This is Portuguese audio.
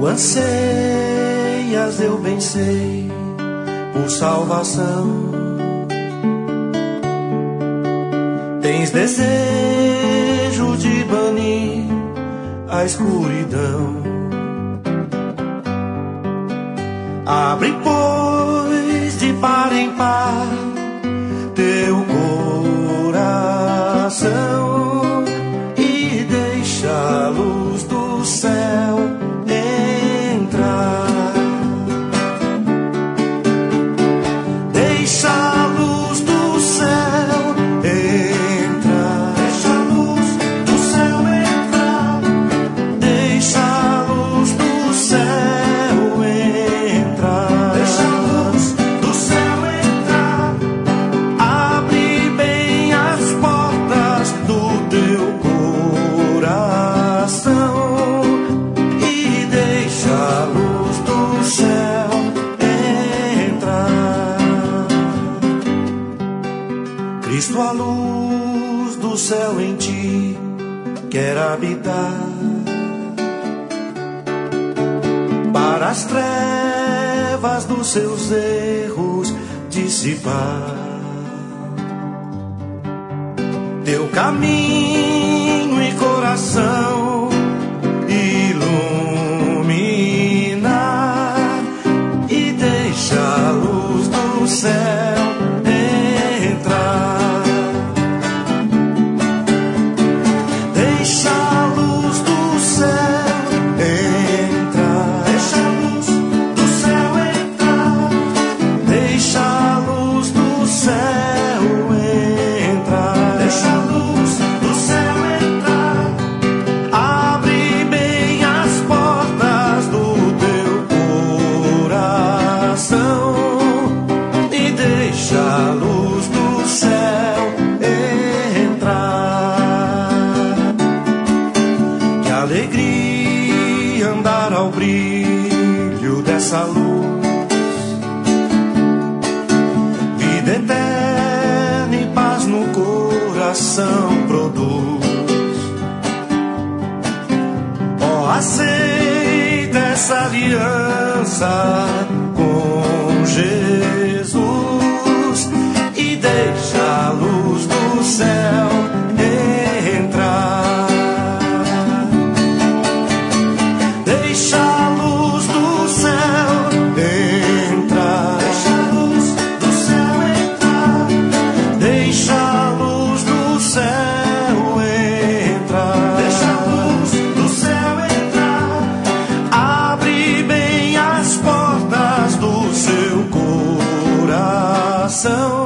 anseias, eu bem sei, por salvação. Tens desejo de banir a escuridão. Abre, pois, de par em par teu coração e deixa a luz do céu entrar. Deixa a luz do céu entrar. Deixa a luz do céu entrar. Deixa a luz do céu entrar. Deixa a luz do céu entrar. Abre bem as portas do teu coração e deixa a luz do céu entrar. Cristo, a luz do céu em ti quer habitar, para as trevas dos seus erros dissipar. Teu caminho e coração iluminar e deixa a luz do céu entrar. Deixa a luz do céu entrar. Deixa a luz do céu entrar. Deixa a luz do céu entrar. Deixa a luz do céu entrar. Abre bem as portas do teu coração e deixa a luz do céu entrar. Que alegria andar ao brilho dessa luz, vida eterna e paz no coração produz. Ó, aceita essa aliança com Jesus e deixa a luz do céu entrar. Deixa a luz do céu entrar. Deixa a luz do céu entrar. Deixa a luz do céu entrar. Deixa a luz do céu entrar. Abre bem as portas do seu coração